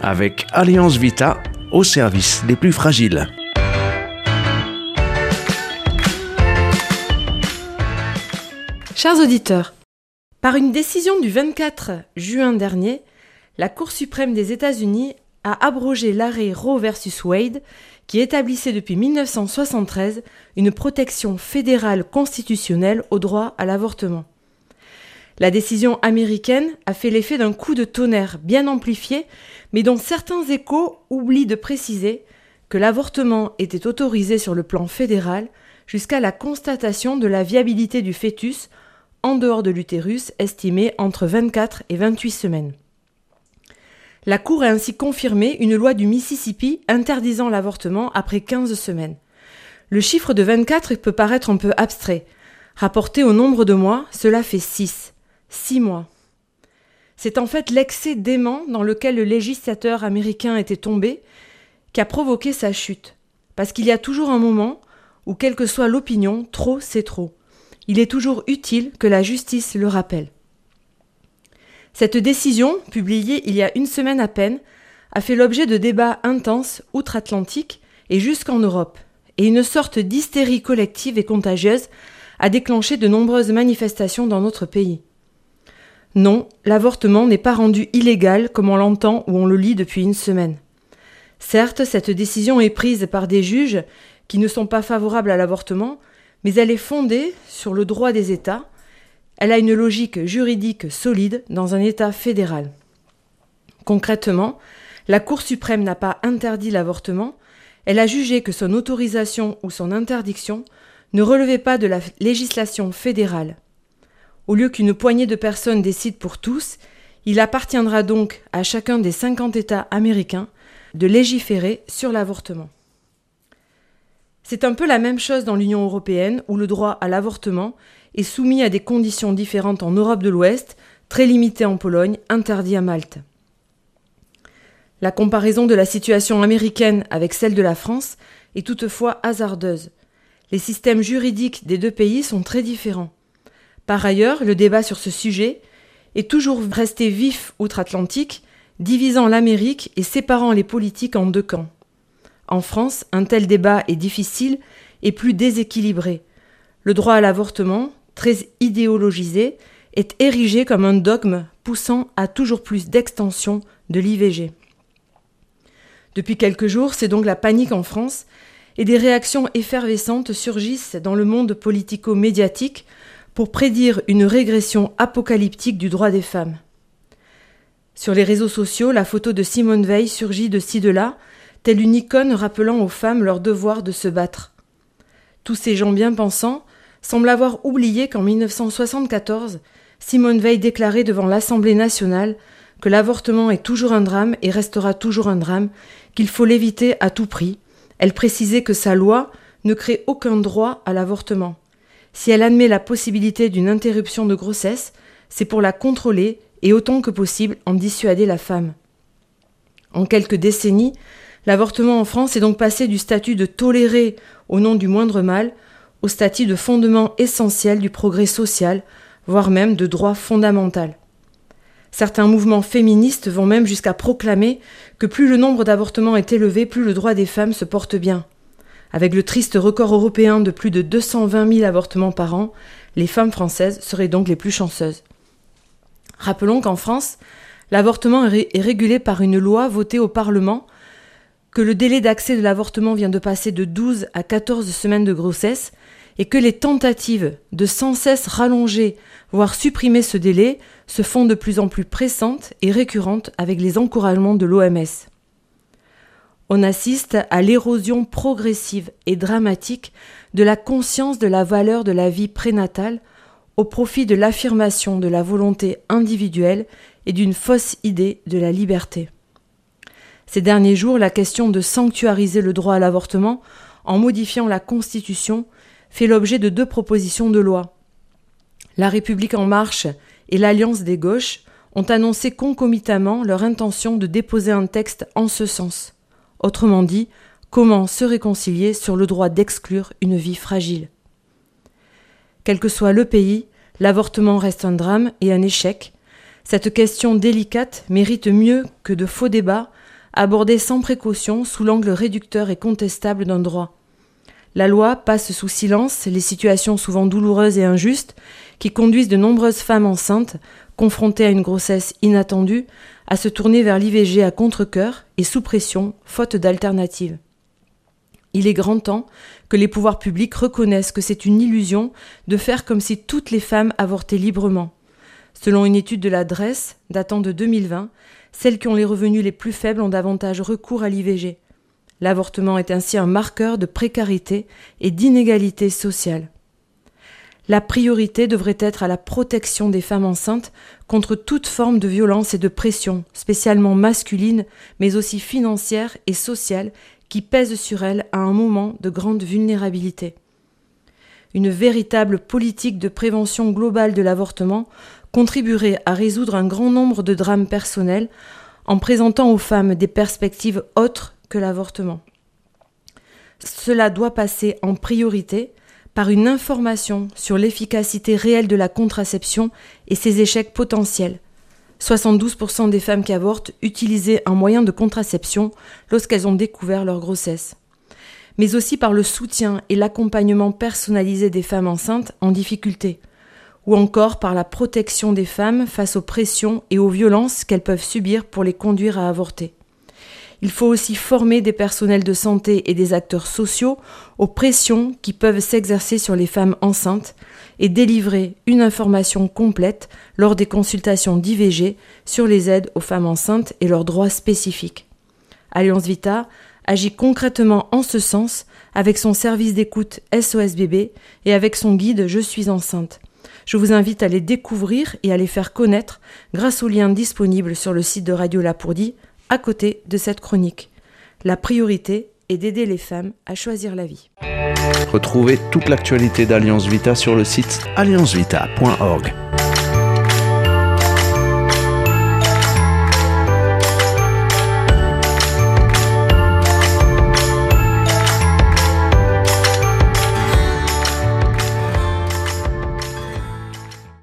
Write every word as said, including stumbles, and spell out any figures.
avec Alliance Vita au service des plus fragiles. Chers auditeurs, par une décision du vingt-quatre juin dernier, la Cour suprême des États-Unis a abrogé l'arrêt Roe versus Wade qui établissait depuis mille neuf cent soixante-treize une protection fédérale constitutionnelle au droit à l'avortement. La décision américaine a fait l'effet d'un coup de tonnerre bien amplifié, mais dont certains échos oublient de préciser que l'avortement était autorisé sur le plan fédéral jusqu'à la constatation de la viabilité du fœtus en dehors de l'utérus, estimé entre vingt-quatre et vingt-huit semaines. La Cour a ainsi confirmé une loi du Mississippi interdisant l'avortement après quinze semaines. Le chiffre de vingt-quatre peut paraître un peu abstrait. Rapporté au nombre de mois, cela fait six. Six mois. C'est en fait l'excès d'aimant dans lequel le législateur américain était tombé qui a provoqué sa chute. Parce qu'il y a toujours un moment où, quelle que soit l'opinion, trop c'est trop. Il est toujours utile que la justice le rappelle. Cette décision, publiée il y a une semaine à peine, a fait l'objet de débats intenses outre-Atlantique et jusqu'en Europe, et une sorte d'hystérie collective et contagieuse a déclenché de nombreuses manifestations dans notre pays. Non, l'avortement n'est pas rendu illégal comme on l'entend ou on le lit depuis une semaine. Certes, cette décision est prise par des juges qui ne sont pas favorables à l'avortement, mais elle est fondée sur le droit des États. Elle a une logique juridique solide dans un État fédéral. Concrètement, la Cour suprême n'a pas interdit l'avortement, elle a jugé que son autorisation ou son interdiction ne relevait pas de la législation fédérale. Au lieu qu'une poignée de personnes décide pour tous, il appartiendra donc à chacun des cinquante États américains de légiférer sur l'avortement. C'est un peu la même chose dans l'Union européenne où le droit à l'avortement est soumis à des conditions différentes en Europe de l'Ouest, très limitées en Pologne, interdit à Malte. La comparaison de la situation américaine avec celle de la France est toutefois hasardeuse. Les systèmes juridiques des deux pays sont très différents. Par ailleurs, le débat sur ce sujet est toujours resté vif outre-Atlantique, divisant l'Amérique et séparant les politiques en deux camps. En France, un tel débat est difficile et plus déséquilibré. Le droit à l'avortement, très idéologisé, est érigé comme un dogme poussant à toujours plus d'extension de l'I V G. Depuis quelques jours, c'est donc la panique en France et des réactions effervescentes surgissent dans le monde politico-médiatique pour prédire une régression apocalyptique du droit des femmes. Sur les réseaux sociaux, la photo de Simone Veil surgit de ci de là, telle une icône rappelant aux femmes leur devoir de se battre. Tous ces gens bien pensants semblent avoir oublié qu'en mille neuf cent soixante-quatorze, Simone Veil déclarait devant l'Assemblée nationale que l'avortement est toujours un drame et restera toujours un drame, qu'il faut l'éviter à tout prix. Elle précisait que sa loi ne crée aucun droit à l'avortement. Si elle admet la possibilité d'une interruption de grossesse, c'est pour la contrôler et autant que possible en dissuader la femme. En quelques décennies, l'avortement en France est donc passé du statut de toléré au nom du moindre mal au statut de fondement essentiel du progrès social, voire même de droit fondamental. Certains mouvements féministes vont même jusqu'à proclamer que plus le nombre d'avortements est élevé, plus le droit des femmes se porte bien. Avec le triste record européen de plus de deux cent vingt mille avortements par an, les femmes françaises seraient donc les plus chanceuses. Rappelons qu'en France, l'avortement est régulé par une loi votée au Parlement, que le délai d'accès de l'avortement vient de passer de douze à quatorze semaines de grossesse et que les tentatives de sans cesse rallonger, voire supprimer ce délai, se font de plus en plus pressantes et récurrentes avec les encouragements de l'O M S. On assiste à l'érosion progressive et dramatique de la conscience de la valeur de la vie prénatale au profit de l'affirmation de la volonté individuelle et d'une fausse idée de la liberté. Ces derniers jours, la question de sanctuariser le droit à l'avortement en modifiant la Constitution fait l'objet de deux propositions de loi. La République en marche et l'Alliance des gauches ont annoncé concomitamment leur intention de déposer un texte en ce sens. Autrement dit, comment se réconcilier sur le droit d'exclure une vie fragile. Quel que soit le pays, l'avortement reste un drame et un échec. Cette question délicate mérite mieux que de faux débats abordée sans précaution sous l'angle réducteur et contestable d'un droit. La loi passe sous silence les situations souvent douloureuses et injustes qui conduisent de nombreuses femmes enceintes, confrontées à une grossesse inattendue, à se tourner vers l'I V G à contre-cœur et sous pression, faute d'alternative. Il est grand temps que les pouvoirs publics reconnaissent que c'est une illusion de faire comme si toutes les femmes avortaient librement. Selon une étude de la D R E S datant de deux mille vingt, celles qui ont les revenus les plus faibles ont davantage recours à l'I V G. L'avortement est ainsi un marqueur de précarité et d'inégalité sociale. La priorité devrait être à la protection des femmes enceintes contre toute forme de violence et de pression, spécialement masculine, mais aussi financière et sociale, qui pèsent sur elles à un moment de grande vulnérabilité. Une véritable politique de prévention globale de l'avortement contribuerait à résoudre un grand nombre de drames personnels en présentant aux femmes des perspectives autres que l'avortement. Cela doit passer en priorité par une information sur l'efficacité réelle de la contraception et ses échecs potentiels. soixante-douze pour cent des femmes qui avortent utilisaient un moyen de contraception lorsqu'elles ont découvert leur grossesse. Mais aussi par le soutien et l'accompagnement personnalisé des femmes enceintes en difficulté, ou encore par la protection des femmes face aux pressions et aux violences qu'elles peuvent subir pour les conduire à avorter. Il faut aussi former des personnels de santé et des acteurs sociaux aux pressions qui peuvent s'exercer sur les femmes enceintes et délivrer une information complète lors des consultations d'I V G sur les aides aux femmes enceintes et leurs droits spécifiques. Alliance Vita agit concrètement en ce sens avec son service d'écoute S O S Bébé et avec son guide Je suis enceinte. Je vous invite à les découvrir et à les faire connaître grâce aux liens disponibles sur le site de Radio Lapourdie à côté de cette chronique. La priorité est d'aider les femmes à choisir la vie. Retrouvez toute l'actualité d'Alliance Vita sur le site alliance vita point org.